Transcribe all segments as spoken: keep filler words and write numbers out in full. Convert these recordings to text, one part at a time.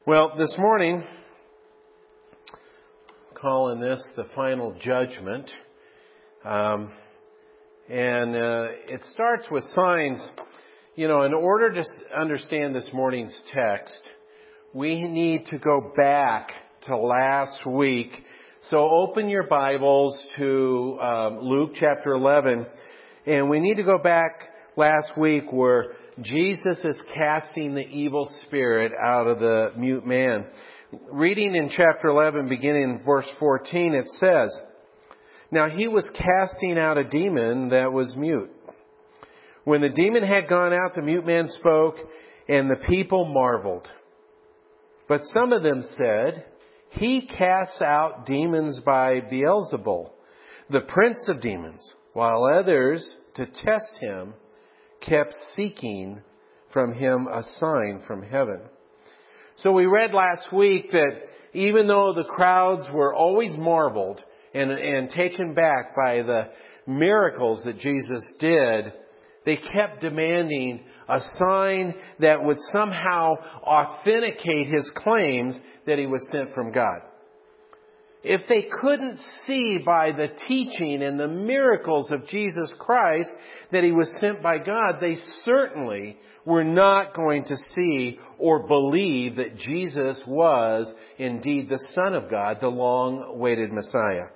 Well, this morning, calling this the final judgment, um, and uh, it starts with signs. You know, in order to understand this morning's text, we need to go back to last week. So open your Bibles to um, Luke chapter eleven, and we need to go back last week where Jesus is casting the evil spirit out of the mute man. Reading in chapter eleven, beginning in verse fourteen, it says, "Now he was casting out a demon that was mute. When the demon had gone out, the mute man spoke, and the people marveled. But some of them said, 'He casts out demons by Beelzebul, the prince of demons,' while others, to test him, kept seeking from him a sign from heaven." So we read last week that even though the crowds were always marveled and, and taken back by the miracles that Jesus did, they kept demanding a sign that would somehow authenticate his claims that he was sent from God. If they couldn't see by the teaching and the miracles of Jesus Christ that he was sent by God, they certainly were not going to see or believe that Jesus was indeed the Son of God, the long-awaited Messiah.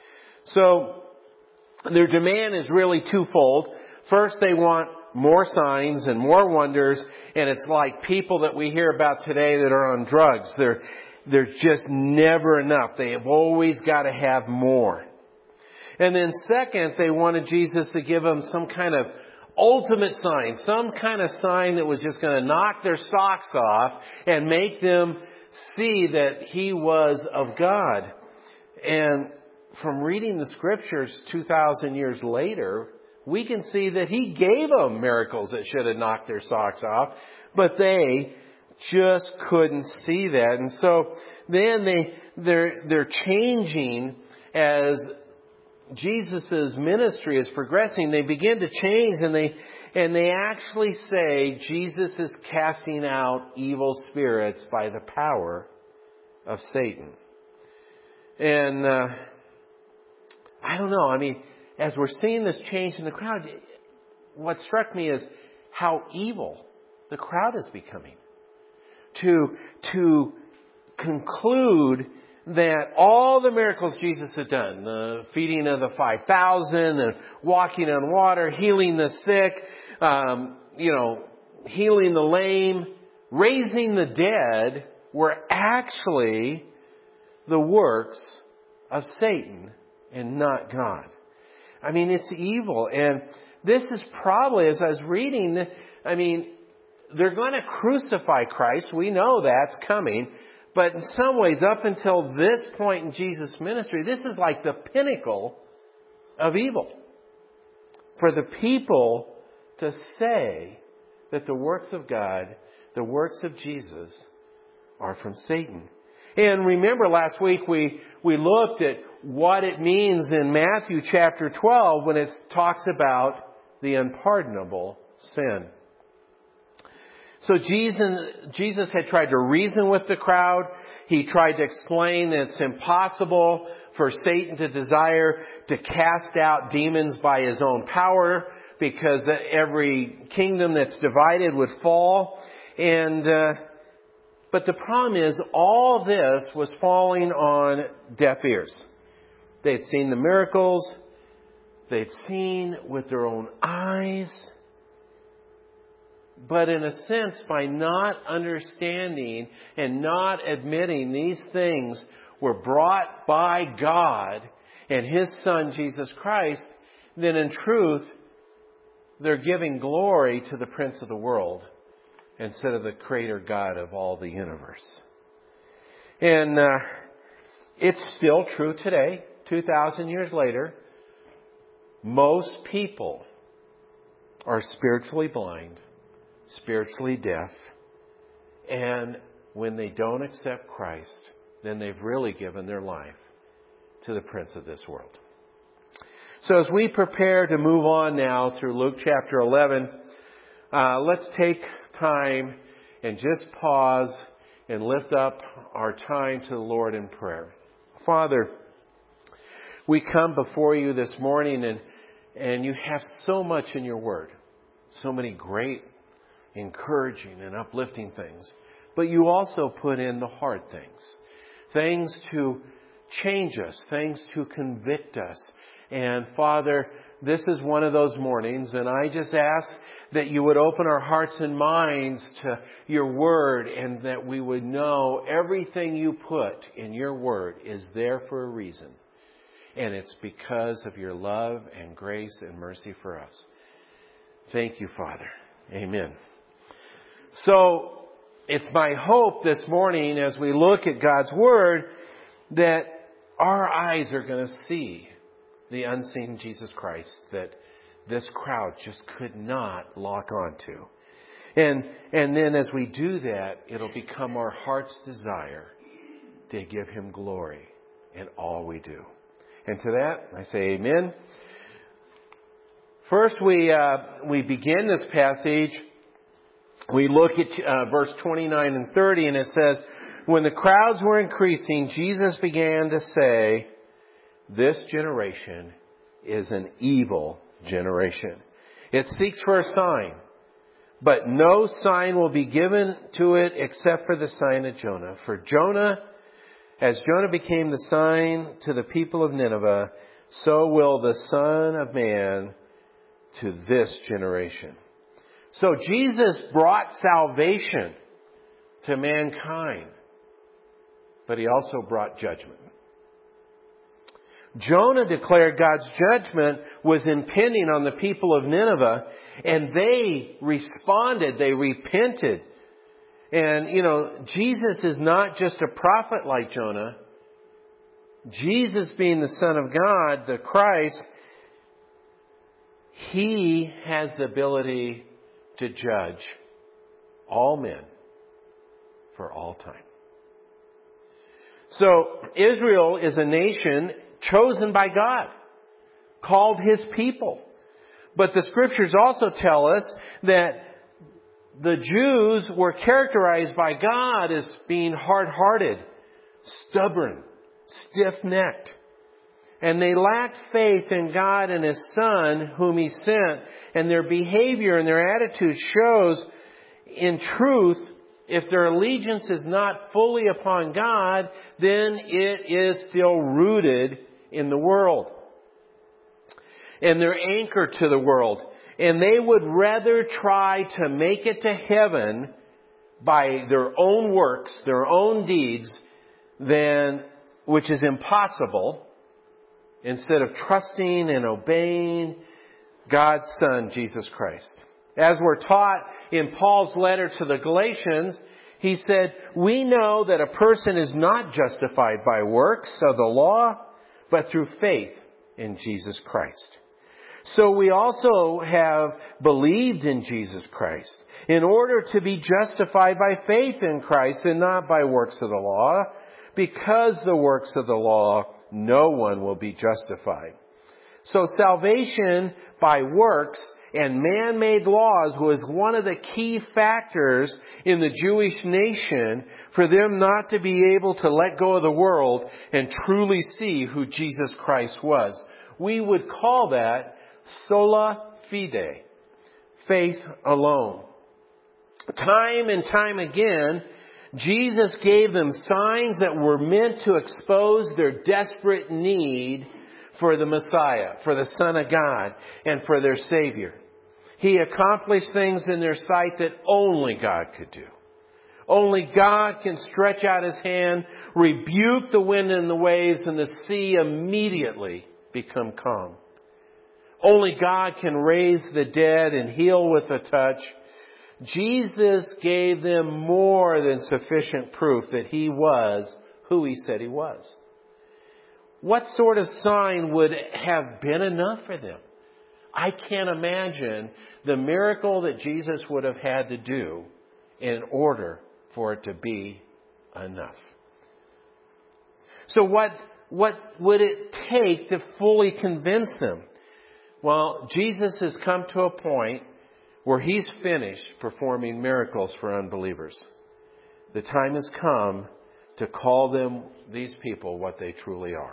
So their demand is really twofold. First, they want more signs and more wonders, and it's like people that we hear about today that are on drugs. They're There's just never enough. They have always got to have more. And then second, they wanted Jesus to give them some kind of ultimate sign, some kind of sign that was just going to knock their socks off and make them see that he was of God. And from reading the scriptures two thousand years later, we can see that he gave them miracles that should have knocked their socks off, but they just couldn't see that. And so then they, they're, they're changing as Jesus' ministry is progressing. They begin to change and they, and they actually say Jesus is casting out evil spirits by the power of Satan. And, uh, I don't know. I mean, as we're seeing this change in the crowd, what struck me is how evil the crowd is becoming. To, to conclude that all the miracles Jesus had done, the feeding of the five thousand, and walking on water, healing the sick, um, you know, healing the lame, raising the dead, were actually the works of Satan and not God. I mean, it's evil. And this is probably, as I was reading, I mean, they're going to crucify Christ. We know that's coming. But in some ways, up until this point in Jesus' ministry, this is like the pinnacle of evil. For the people to say that the works of God, the works of Jesus, are from Satan. And remember last week we, we looked at what it means in Matthew chapter twelve when it talks about the unpardonable sin. So Jesus, Jesus had tried to reason with the crowd. He tried to explain that it's impossible for Satan to desire to cast out demons by his own power because every kingdom that's divided would fall. And, uh, but the problem is all this was falling on deaf ears. They'd seen the miracles. They'd seen with their own eyes. But in a sense, by not understanding and not admitting these things were brought by God and His Son, Jesus Christ, then in truth, they're giving glory to the Prince of the world instead of the Creator God of all the universe. And uh, it's still true today, two thousand years later. Most people are spiritually blind, spiritually deaf, and when they don't accept Christ, then they've really given their life to the prince of this world. So as we prepare to move on now through Luke chapter eleven, uh, let's take time and just pause and lift up our time to the Lord in prayer. Father, we come before you this morning and, and you have so much in your word. So many great, encouraging and uplifting things. But you also put in the hard things. Things to change us. Things to convict us. And Father, this is one of those mornings, and I just ask that you would open our hearts and minds to your word, and that we would know everything you put in your word is there for a reason. And it's because of your love and grace and mercy for us. Thank you, Father. Amen. So, it's my hope this morning as we look at God's word that our eyes are going to see the unseen Jesus Christ that this crowd just could not lock onto. And, and then as we do that, it'll become our heart's desire to give him glory in all we do. And to that, I say amen. First, we, uh, we begin this passage. We look at uh, verse twenty-nine and thirty, and it says, when the crowds were increasing, Jesus began to say, this generation is an evil generation. It seeks for a sign, but no sign will be given to it except for the sign of Jonah. For Jonah, as Jonah became the sign to the people of Nineveh, so will the Son of Man to this generation. So Jesus brought salvation to mankind, but he also brought judgment. Jonah declared God's judgment was impending on the people of Nineveh, and they responded, they repented. And, you know, Jesus is not just a prophet like Jonah. Jesus being the Son of God, the Christ, he has the ability to judge all men for all time. So, Israel is a nation chosen by God, called his people. But the scriptures also tell us that the Jews were characterized by God as being hard-hearted, stubborn, stiff-necked. And they lacked faith in God and his Son whom he sent. And their behavior and their attitude shows, in truth, if their allegiance is not fully upon God, then it is still rooted in the world. And they're anchored to the world. And they would rather try to make it to heaven by their own works, their own deeds, than, which is impossible, instead of trusting and obeying God's Son, Jesus Christ. As we're taught in Paul's letter to the Galatians, he said, we know that a person is not justified by works of the law, but through faith in Jesus Christ. So we also have believed in Jesus Christ in order to be justified by faith in Christ and not by works of the law. Because the works of the law, no one will be justified. So salvation by works and man-made laws was one of the key factors in the Jewish nation for them not to be able to let go of the world and truly see who Jesus Christ was. We would call that sola fide, faith alone. Time and time again, Jesus gave them signs that were meant to expose their desperate need for the Messiah, for the Son of God, and for their Savior. He accomplished things in their sight that only God could do. Only God can stretch out his hand, rebuke the wind and the waves, and the sea immediately become calm. Only God can raise the dead and heal with a touch. Jesus gave them more than sufficient proof that he was who he said he was. What sort of sign would have been enough for them? I can't imagine the miracle that Jesus would have had to do in order for it to be enough. So what, what would it take to fully convince them? Well, Jesus has come to a point where he's finished performing miracles for unbelievers. the time has come to call them, these people, what they truly are.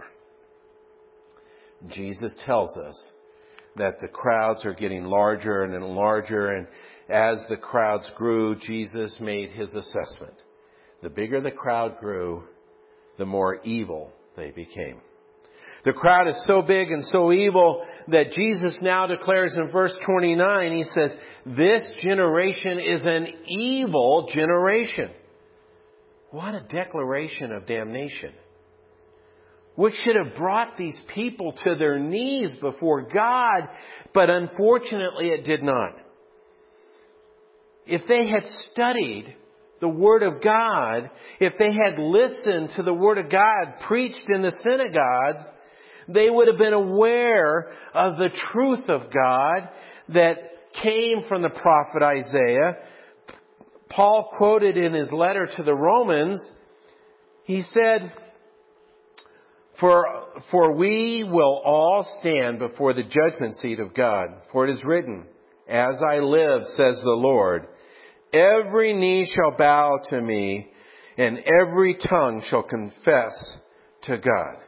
Jesus tells us that the crowds are getting larger and larger, and as the crowds grew, Jesus made his assessment. The bigger the crowd grew, the more evil they became. The crowd is so big and so evil that Jesus now declares in verse twenty-nine, he says, "This generation is an evil generation." What a declaration of damnation. Which should have brought these people to their knees before God, but unfortunately it did not. If they had studied the Word of God, if they had listened to the Word of God preached in the synagogues, they would have been aware of the truth of God that came from the prophet Isaiah. Paul quoted in his letter to the Romans, he said, For, for we will all stand before the judgment seat of God. For it is written, "As I live, says the Lord, every knee shall bow to me, and every tongue shall confess to God."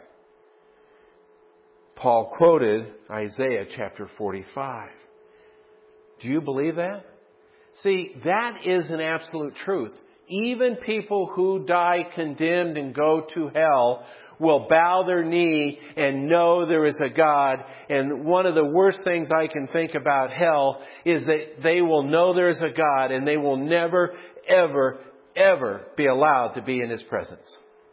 Paul quoted Isaiah chapter forty-five. Do you believe that? See, that is an absolute truth. Even people who die condemned and go to hell will bow their knee and know there is a God. And one of the worst things I can think about hell is that they will know there is a God and they will never, ever, ever be allowed to be in His presence.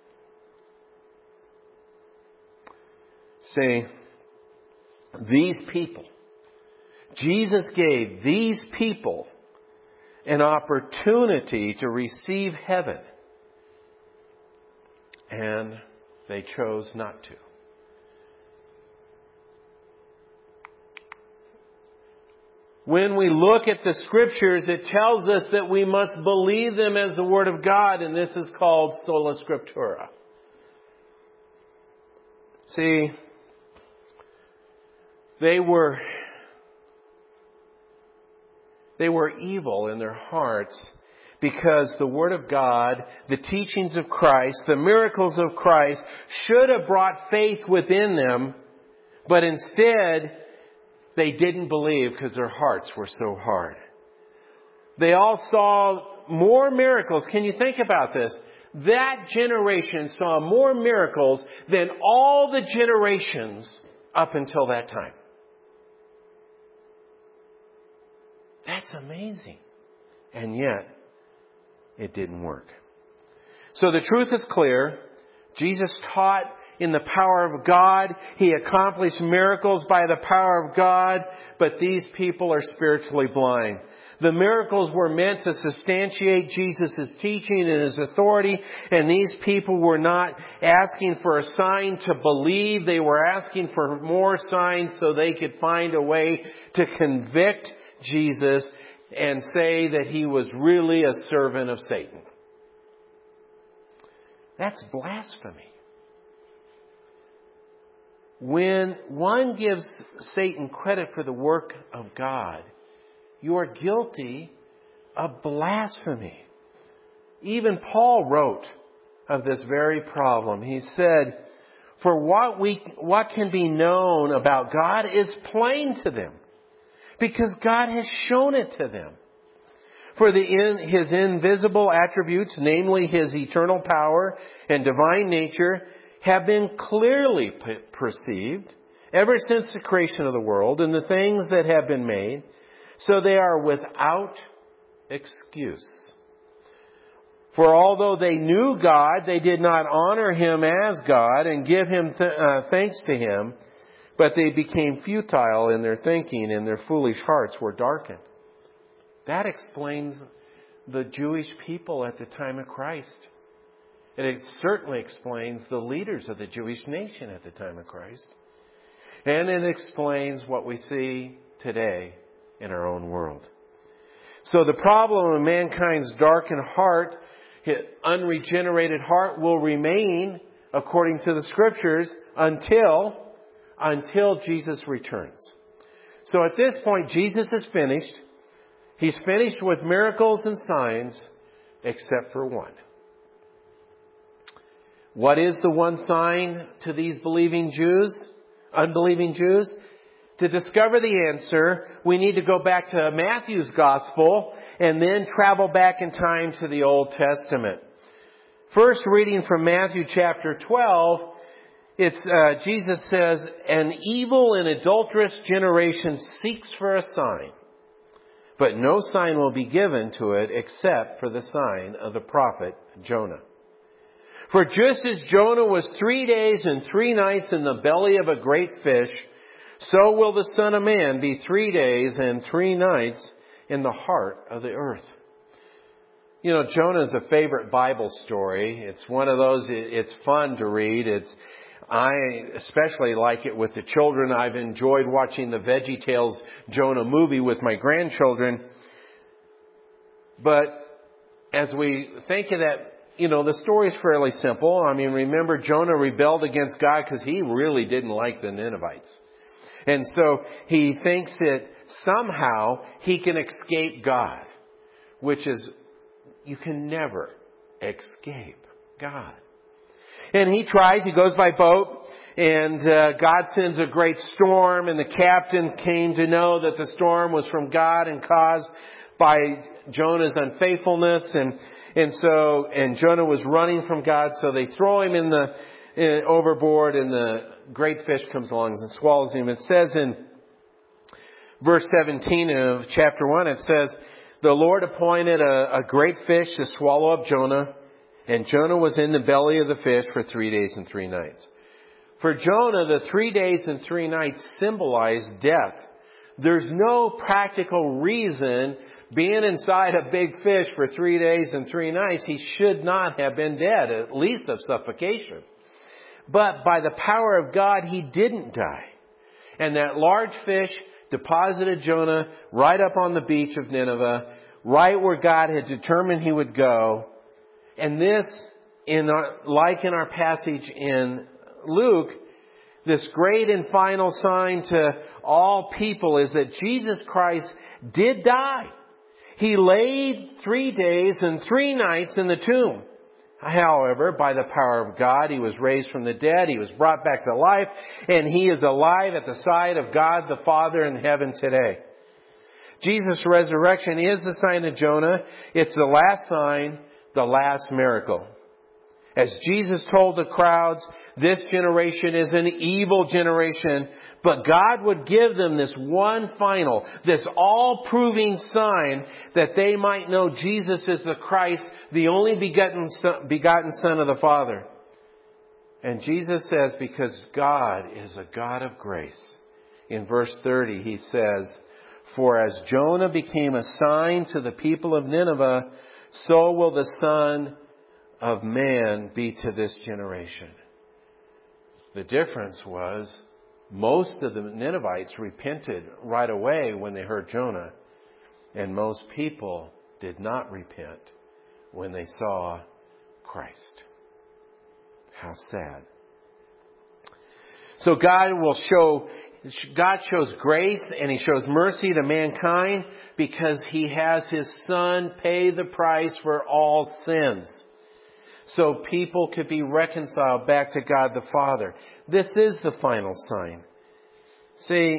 See, these people, Jesus gave these people an opportunity to receive heaven. And they chose not to. When we look at the Scriptures, it tells us that we must believe them as the Word of God, and this is called sola scriptura. See, they were, they were evil in their hearts, because the Word of God, the teachings of Christ, the miracles of Christ should have brought faith within them, but instead they didn't believe because their hearts were so hard. They all saw more miracles. Can you think about this? That generation saw more miracles than all the generations up until that time. That's amazing. And yet, it didn't work. So the truth is clear. Jesus taught in the power of God. He accomplished miracles by the power of God. But these people are spiritually blind. The miracles were meant to substantiate Jesus' teaching and His authority. And these people were not asking for a sign to believe. They were asking for more signs so they could find a way to convict Jesus and say that He was really a servant of Satan. That's blasphemy. When one gives Satan credit for the work of God, you are guilty of blasphemy. Even Paul wrote of this very problem. He said, "For what we what can be known about God is plain to them, because God has shown it to them. For the in, His invisible attributes, namely His eternal power and divine nature, have been clearly p- perceived ever since the creation of the world and the things that have been made, so they are without excuse. For although they knew God, they did not honor Him as God and give Him th- uh, thanks to Him, but they became futile in their thinking, and their foolish hearts were darkened." That explains the Jewish people at the time of Christ. And it certainly explains the leaders of the Jewish nation at the time of Christ. And it explains what we see today in our own world. So the problem of mankind's darkened heart, unregenerated heart, will remain, according to the Scriptures, until, until Jesus returns. So at this point, Jesus is finished. He's finished with miracles and signs, except for one. What is the one sign to these believing Jews, unbelieving Jews? To discover the answer, we need to go back to Matthew's Gospel and then travel back in time to the Old Testament. First, reading from Matthew chapter twelve, it's uh, Jesus says, "An evil and adulterous generation seeks for a sign, but no sign will be given to it except for the sign of the prophet Jonah. For just as Jonah was three days and three nights in the belly of a great fish, so will the Son of Man be three days and three nights in the heart of the earth." You know, Jonah is a favorite Bible story. It's one of those, it's fun to read. It's, I especially like it with the children. I've enjoyed watching the VeggieTales Jonah movie with my grandchildren. But as we think of that, you know, the story is fairly simple. I mean, remember Jonah rebelled against God because he really didn't like the Ninevites. And so he thinks that somehow he can escape God, which is, you can never escape God. And he tries, he goes by boat, and uh, God sends a great storm, and the captain came to know that the storm was from God and caused by Jonah's unfaithfulness, and and so, and Jonah was running from God, so they throw him in the, in, overboard, and the great fish comes along and swallows him. It says in verse seventeen of chapter one, it says, "The Lord appointed a, a great fish to swallow up Jonah, and Jonah was in the belly of the fish for three days and three nights." For Jonah, the three days and three nights symbolize death. There's no practical reason being inside a big fish for three days and three nights, he should not have been dead, at least of suffocation. But by the power of God, he didn't die. And that large fish deposited Jonah right up on the beach of Nineveh, right where God had determined he would go. And this, in our, like in our passage in Luke, this great and final sign to all people is that Jesus Christ did die. He laid three days and three nights in the tomb. However, by the power of God, he was raised from the dead. He was brought back to life, and he is alive at the side of God the Father in heaven today. Jesus' resurrection is the sign of Jonah. It's the last sign, the last miracle. As Jesus told the crowds, this generation is an evil generation, but God would give them this one final, this all-proving sign that they might know Jesus is the Christ, the only begotten son, begotten Son of the Father. And Jesus says, because God is a God of grace. In verse thirty, he says, "For as Jonah became a sign to the people of Nineveh, so will the Son of Man be to this generation." The difference was most of the Ninevites repented right away when they heard Jonah, and most people did not repent when they saw Christ. How sad. So God will show, God shows grace and He shows mercy to mankind because He has His Son pay the price for all sins, so people could be reconciled back to God the Father. This is the final sign. See,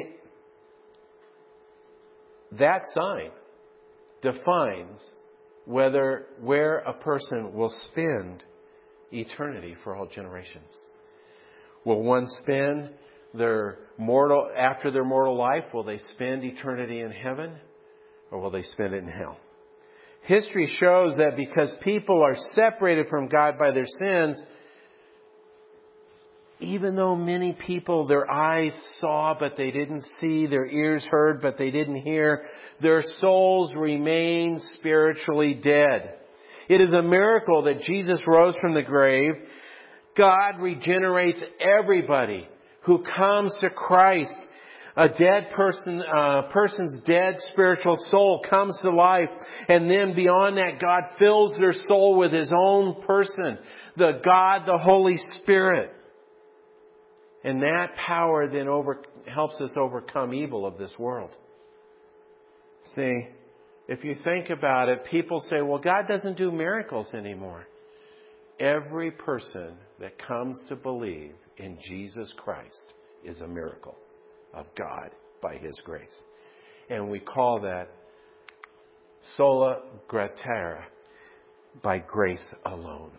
that sign defines whether where a person will spend eternity for all generations. Will one spend their mortal, after their mortal life, will they spend eternity in heaven, or will they spend it in hell? History shows that because people are separated from God by their sins, even though many people, their eyes saw but they didn't see, their ears heard but they didn't hear, their souls remain spiritually dead. It is a miracle that Jesus rose from the grave. God regenerates everybody who comes to Christ. A dead person, uh, person's dead spiritual soul comes to life. And then beyond that, God fills their soul with His own person, the God, the Holy Spirit. And that power then over, helps us overcome evil of this world. See, if you think about it, people say, well, God doesn't do miracles anymore. every person that comes to believe in Jesus Christ is a miracle of God by His grace. And we call that sola gratia, by grace alone.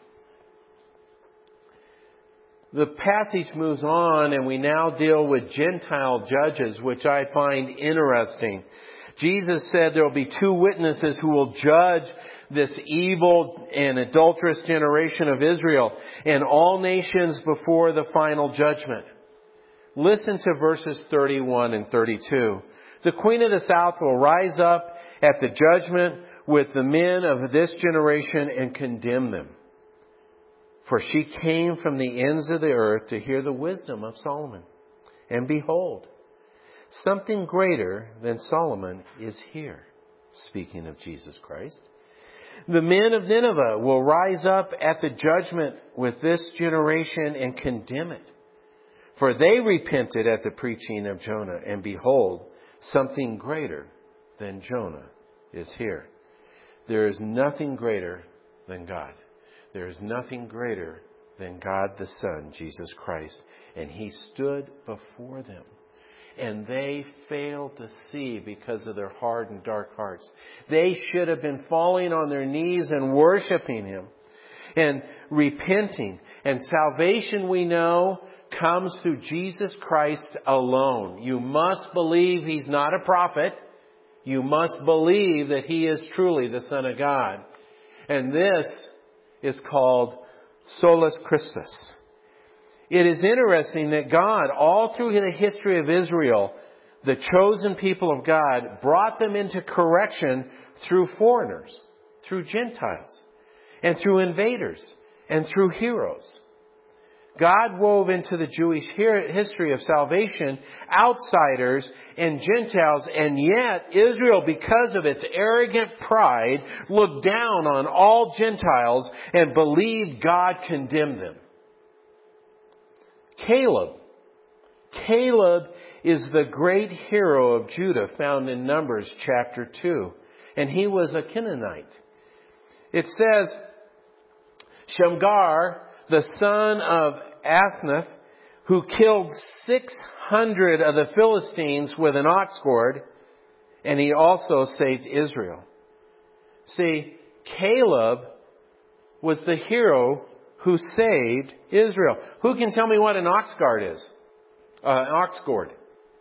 The passage moves on, and we now deal with Gentile judges, which I find interesting. Jesus said there will be two witnesses who will judge this evil and adulterous generation of Israel and all nations before the final judgment. Listen to verses thirty-one and thirty-two. The queen of the south will rise up at the judgment with the men of this generation and condemn them. For she came from the ends of the earth to hear the wisdom of Solomon. And behold, something greater than Solomon is here. Speaking of Jesus Christ. The men of Nineveh will rise up at the judgment with this generation and condemn it. For they repented at the preaching of Jonah. And behold, something greater than Jonah is here. There is nothing greater than God. There is nothing greater than God the Son, Jesus Christ. And He stood before them. And they failed to see because of their hard and dark hearts. They should have been falling on their knees and worshiping Him and repenting. And salvation, we know, comes through Jesus Christ alone. You must believe He's not a prophet. You must believe that He is truly the Son of God. And this is called Solus Christus. It is interesting that God, all through the history of Israel, the chosen people of God, brought them into correction through foreigners, through Gentiles, and through invaders, and through heroes. God wove into the Jewish history of salvation outsiders and Gentiles, and yet Israel, because of its arrogant pride, looked down on all Gentiles and believed God condemned them. Caleb. Caleb is the great hero of Judah found in Numbers chapter two. And he was a Canaanite. It says, Shamgar, the son of Athnath, who killed six hundred of the Philistines with an ox goad, and he also saved Israel. See, Caleb was the hero who saved Israel. Who can tell me what an ox goad is? Uh, an ox goad.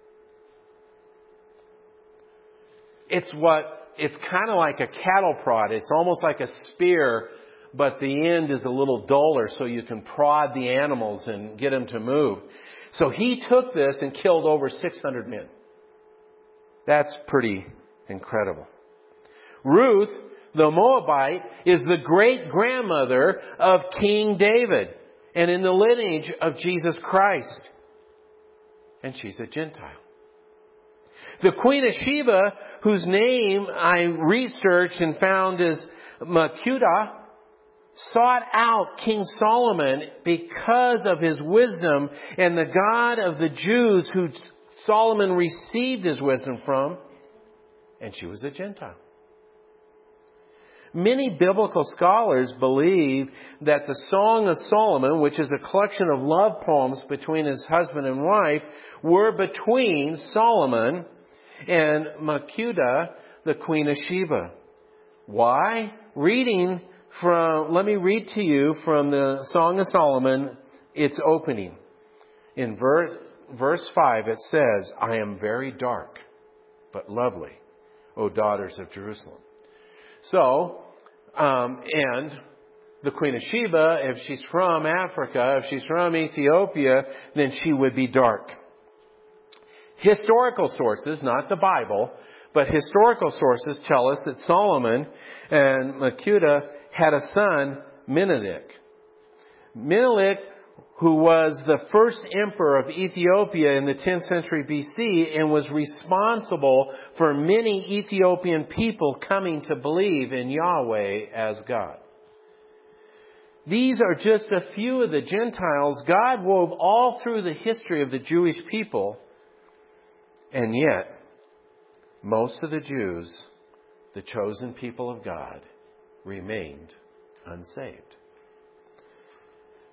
It's what, it's kind of like a cattle prod. It's almost like a spear, but the end is a little duller so you can prod the animals and get them to move. So he took this and killed over six hundred men. That's pretty incredible. Ruth, the Moabite, is the great-grandmother of King David and in the lineage of Jesus Christ. And she's a Gentile. The Queen of Sheba, whose name I researched and found is Makuda, sought out King Solomon because of his wisdom and the God of the Jews who Solomon received his wisdom from. And she was a Gentile. Many biblical scholars believe that the Song of Solomon, which is a collection of love poems between his husband and wife, were between Solomon and Makuda, the Queen of Sheba. Why? Reading from, let me read to you from the Song of Solomon, its opening. In verse, verse five it says, I am very dark, but lovely, O daughters of Jerusalem. So, um, and the Queen of Sheba, if she's from Africa, if she's from Ethiopia, then she would be dark. Historical sources, not the Bible, but historical sources tell us that Solomon and Makuda had a son, Menelik. Menelik, who was the first emperor of Ethiopia in the tenth century B C and was responsible for many Ethiopian people coming to believe in Yahweh as God. These are just a few of the Gentiles God wove all through the history of the Jewish people. And yet, most of the Jews, the chosen people of God, remained unsaved.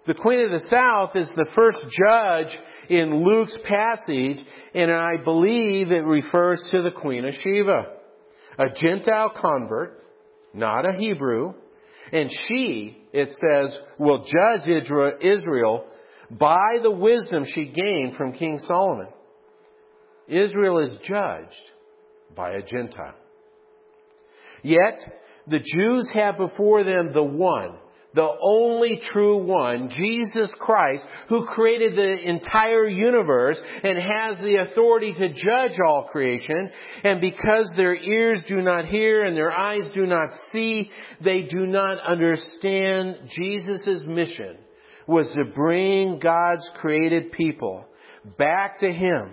The Queen of the South is the first judge in Luke's passage, and I believe it refers to the Queen of Sheba, a Gentile convert, not a Hebrew, and she, it says, will judge Israel by the wisdom she gained from King Solomon. Israel is judged by a Gentile. Yet, the Jews have before them the one, the only true one, Jesus Christ, who created the entire universe and has the authority to judge all creation. And because their ears do not hear and their eyes do not see, they do not understand Jesus' mission was to bring God's created people back to Him.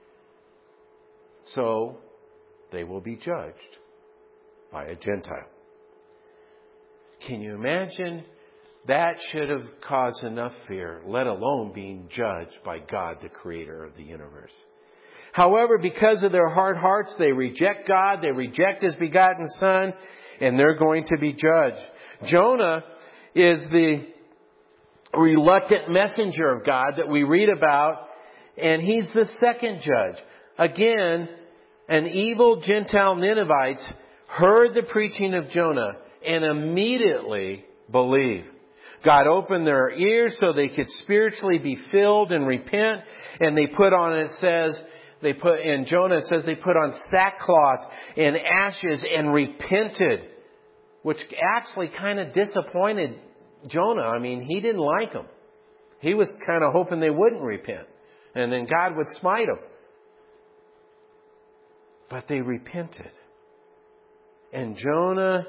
So, they will be judged by a Gentile. Can you imagine? That should have caused enough fear, let alone being judged by God, the Creator of the universe. However, because of their hard hearts, they reject God, they reject His begotten Son, and they're going to be judged. Jonah is the reluctant messenger of God that we read about, and he's the second judge. Again, an evil Gentile Ninevites heard the preaching of Jonah and immediately believed. God opened their ears so they could spiritually be filled and repent. And they put on, it says, they put, in Jonah it says they put on sackcloth and ashes and repented. Which actually kind of disappointed Jonah. I mean, he didn't like them. He was kind of hoping they wouldn't repent. And then God would smite them. But they repented. And Jonah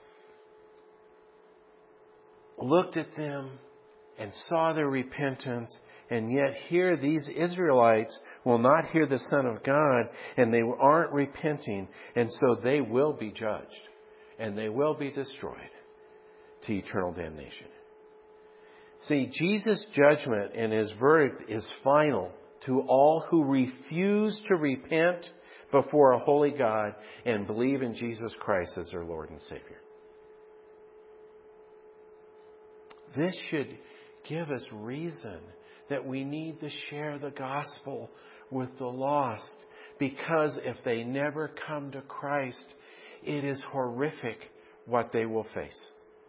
looked at them and saw their repentance, and yet here these Israelites will not hear the Son of God, and they aren't repenting, and so they will be judged, and they will be destroyed to eternal damnation. See, Jesus' judgment and His verdict is final to all who refuse to repent before a holy God and believe in Jesus Christ as their Lord and Savior. This should give us reason that we need to share the gospel with the lost, because if they never come to Christ, it is horrific what they will face.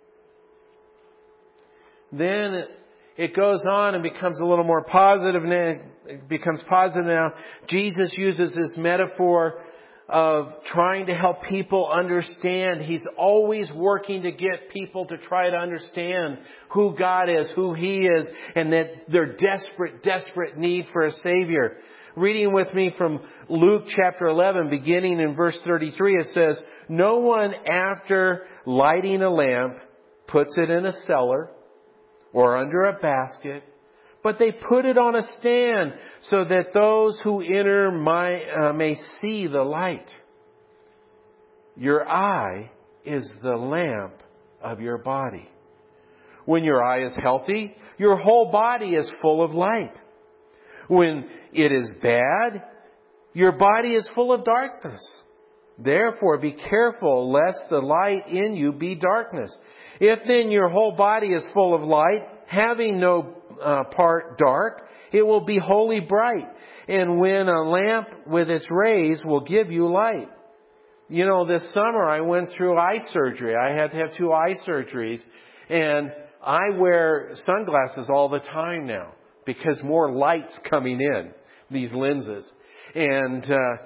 Then it goes on and becomes a little more positive. It becomes positive now. Jesus uses this metaphor of trying to help people understand. He's always working to get people to try to understand who God is, who He is, and that their desperate, desperate need for a Savior. Reading with me from Luke chapter eleven, beginning in verse thirty-three, it says, "No one after lighting a lamp puts it in a cellar or under a basket, but they put it on a stand so that those who enter my, uh, may see the light. Your eye is the lamp of your body. When your eye is healthy, your whole body is full of light. When it is bad, your body is full of darkness. Therefore, be careful lest the light in you be darkness. If then your whole body is full of light, having no uh, part dark, it will be wholly bright. And when a lamp with its rays will give you light." You know, this summer I went through eye surgery. I had to have two eye surgeries. And I wear sunglasses all the time now because more light's coming in, these lenses. And uh,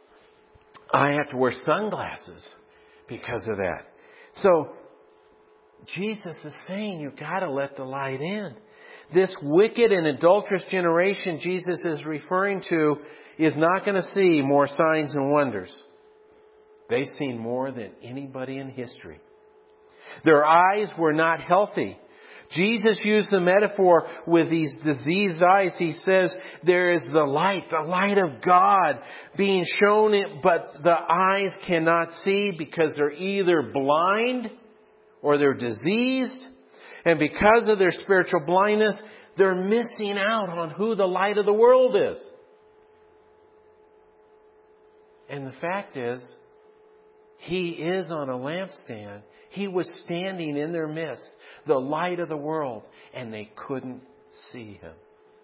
I have to wear sunglasses because of that. So Jesus is saying you've got to let the light in. This wicked and adulterous generation Jesus is referring to is not going to see more signs and wonders. They've seen more than anybody in history. Their eyes were not healthy. Jesus used the metaphor with these diseased eyes. He says there is the light, the light of God being shown, but the eyes cannot see because they're either blind or they're diseased. And because of their spiritual blindness, they're missing out on who the light of the world is. And the fact is, He is on a lampstand. He was standing in their midst, the light of the world, and they couldn't see Him.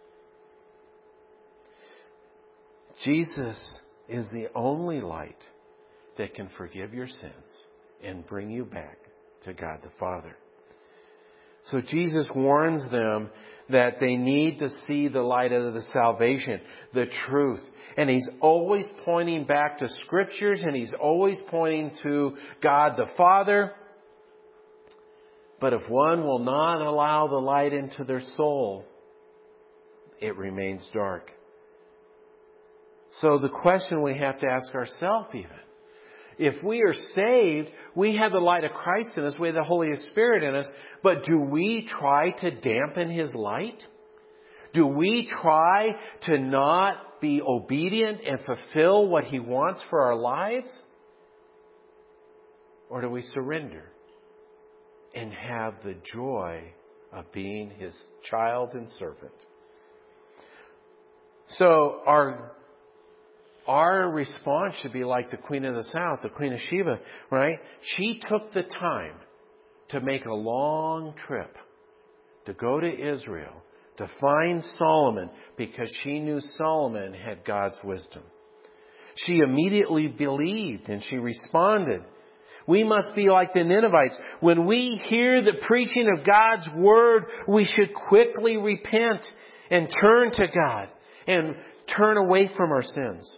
Jesus is the only light that can forgive your sins and bring you back to God the Father. So Jesus warns them that they need to see the light of the salvation, the truth. And He's always pointing back to Scriptures, and He's always pointing to God the Father. But if one will not allow the light into their soul, it remains dark. So the question we have to ask ourselves even, if we are saved, we have the light of Christ in us, we have the Holy Spirit in us, but do we try to dampen His light? Do we try to not be obedient and fulfill what He wants for our lives? Or do we surrender and have the joy of being His child and servant? So our Our response should be like the Queen of the South, the Queen of Sheba, right? She took the time to make a long trip to go to Israel, to find Solomon, because she knew Solomon had God's wisdom. She immediately believed and she responded. We must be like the Ninevites. When we hear the preaching of God's Word, we should quickly repent and turn to God and turn away from our sins.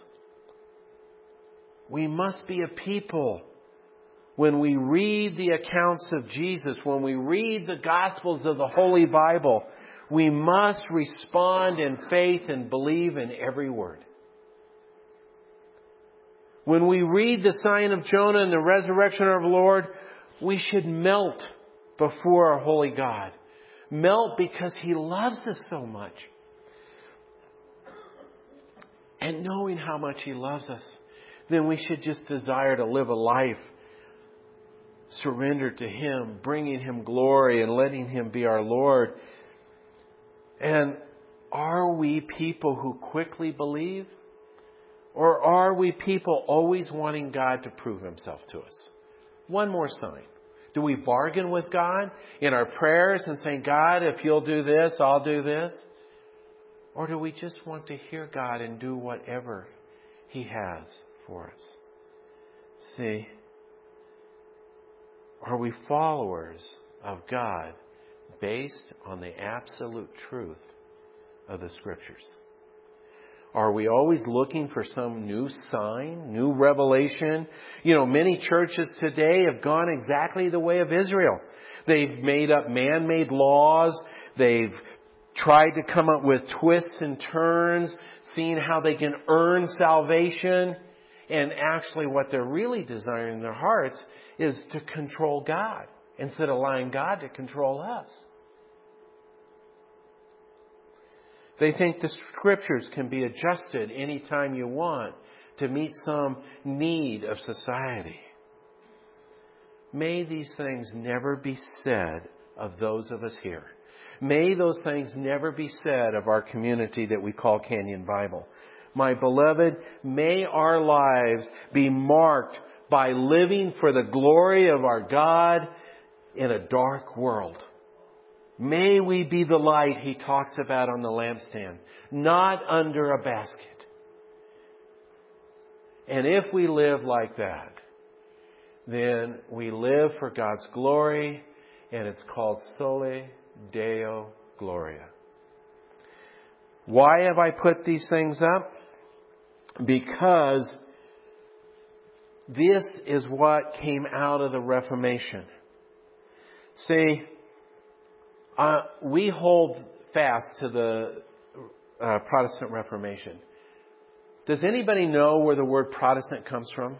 We must be a people, when we read the accounts of Jesus, when we read the Gospels of the Holy Bible, we must respond in faith and believe in every word. When we read the sign of Jonah and the resurrection of our Lord, we should melt before our holy God. Melt because He loves us so much. And knowing how much He loves us, then we should just desire to live a life surrendered to Him, bringing Him glory and letting Him be our Lord. And are we people who quickly believe? Or are we people always wanting God to prove Himself to us? One more sign. Do we bargain with God in our prayers and saying, God, if you'll do this, I'll do this? Or do we just want to hear God and do whatever He has for us? See, are we followers of God based on the absolute truth of the Scriptures? Are we always looking for some new sign, new revelation? You know, many churches today have gone exactly the way of Israel. They've made up man-made laws. They've tried to come up with twists and turns, seeing how they can earn salvation. And actually what they're really desiring in their hearts is to control God instead of allowing God to control us. They think the Scriptures can be adjusted anytime you want to meet some need of society. May these things never be said of those of us here. May those things never be said of our community that we call Canyon Bible. My beloved, may our lives be marked by living for the glory of our God in a dark world. May we be the light He talks about on the lampstand, not under a basket. And if we live like that, then we live for God's glory, and it's called Soli Deo Gloria. Why have I put these things up? Because this is what came out of the Reformation. See, uh, we hold fast to the uh, Protestant Reformation. Does anybody know where the word Protestant comes from?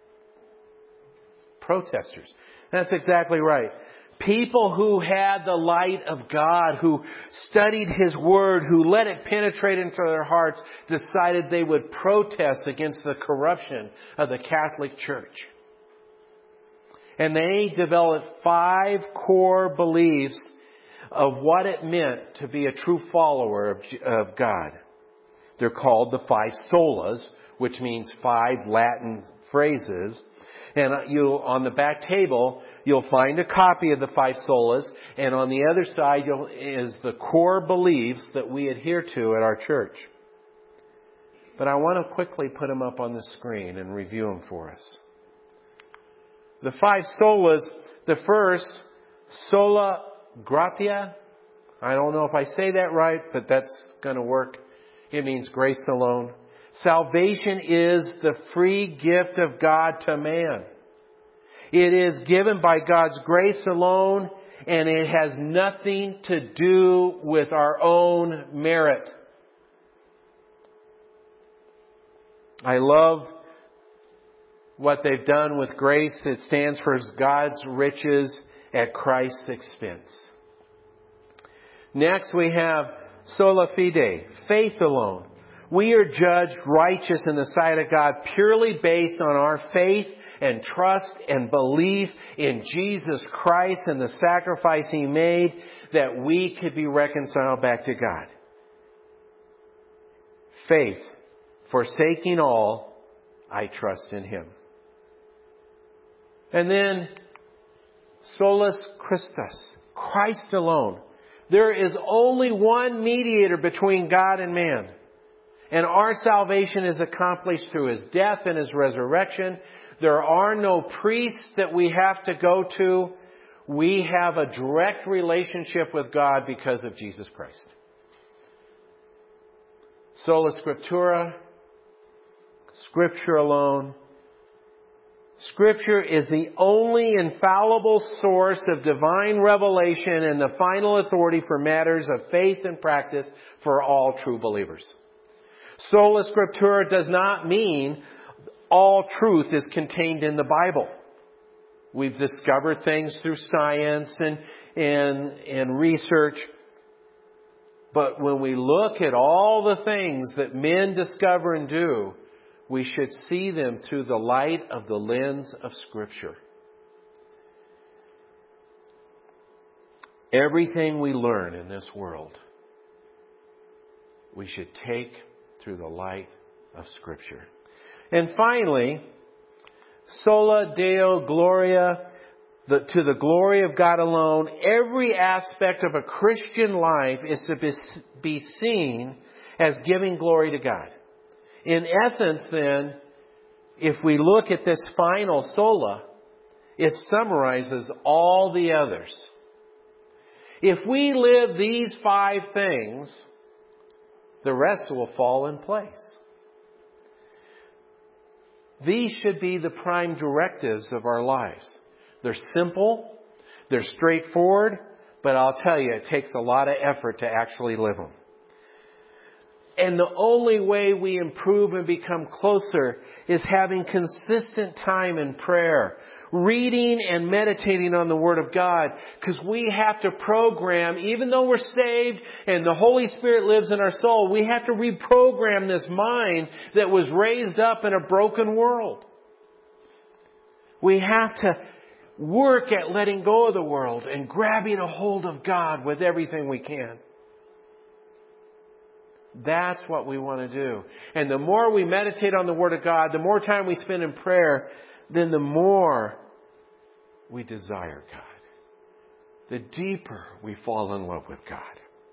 Protesters. That's exactly right. People who had the light of God, who studied His Word, who let it penetrate into their hearts, decided they would protest against the corruption of the Catholic Church. And they developed five core beliefs of what it meant to be a true follower of, of God. They're called the five solas, which means five Latin phrases. And you'll, on the back table, you'll find a copy of the five solas. And on the other side you'll, is the core beliefs that we adhere to at our church. But I want to quickly put them up on the screen and review them for us. The five solas, the first, sola gratia. I don't know if I say that right, but that's going to work. It means grace alone. Salvation is the free gift of God to man. It is given by God's grace alone, and it has nothing to do with our own merit. I love what they've done with grace. It stands for God's riches at Christ's expense. Next we have sola fide, faith alone. We are judged righteous in the sight of God purely based on our faith and trust and belief in Jesus Christ and the sacrifice He made that we could be reconciled back to God. Faith, forsaking all, I trust in Him. And then, solus Christus, Christ alone. There is only one mediator between God and man. And our salvation is accomplished through His death and His resurrection. There are no priests that we have to go to. We have a direct relationship with God because of Jesus Christ. Sola Scriptura, Scripture alone. Scripture is the only infallible source of divine revelation and the final authority for matters of faith and practice for all true believers. Sola Scriptura does not mean all truth is contained in the Bible. We've discovered things through science and, and, and research. But when we look at all the things that men discover and do, we should see them through the light of the lens of Scripture. Everything we learn in this world, we should take through the light of Scripture. And finally, sola Deo Gloria, the, to the glory of God alone. Every aspect of a Christian life is to be, be seen as giving glory to God. In essence, then, if we look at this final sola, it summarizes all the others. If we live these five things, the rest will fall in place. These should be the prime directives of our lives. They're simple, they're straightforward, but I'll tell you, it takes a lot of effort to actually live them. And the only way we improve and become closer is having consistent time in prayer, reading and meditating on the Word of God. Because we have to program, even though we're saved and the Holy Spirit lives in our soul, we have to reprogram this mind that was raised up in a broken world. We have to work at letting go of the world and grabbing a hold of God with everything we can. That's what we want to do. And the more we meditate on the Word of God, the more time we spend in prayer, then the more we desire God. The deeper we fall in love with God.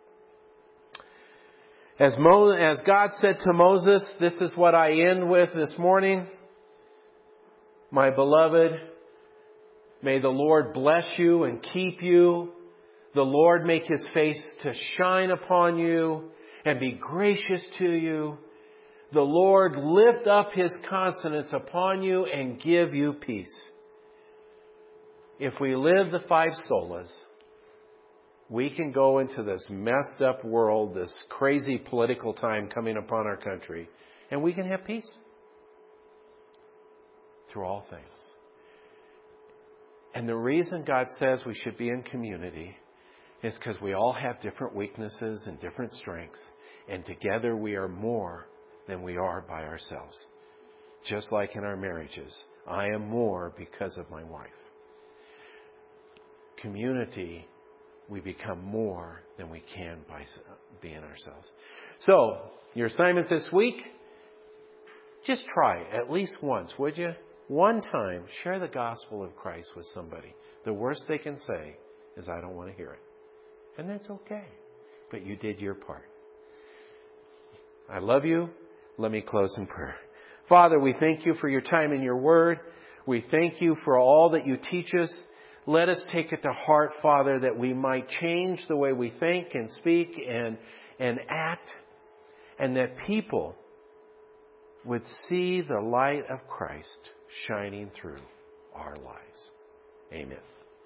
As, Mo- as God said to Moses, this is what I end with this morning. My beloved, may the Lord bless you and keep you. The Lord make His face to shine upon you and be gracious to you. The Lord lift up His countenance upon you and give you peace. If we live the five solas, we can go into this messed up world, this crazy political time coming upon our country, and we can have peace through all things. And the reason God says we should be in community is because we all have different weaknesses and different strengths. And together we are more than we are by ourselves. Just like in our marriages. I am more because of my wife. Community, we become more than we can by being ourselves. So, your assignment this week, just try at least once, would you? one time, share the gospel of Christ with somebody. The worst they can say is, I don't want to hear it. And that's okay. But you did your part. I love you. Let me close in prayer. Father, we thank you for your time in your word. We thank you for all that you teach us. Let us take it to heart, Father, that we might change the way we think and speak and, and act, and that people would see the light of Christ shining through our lives. Amen.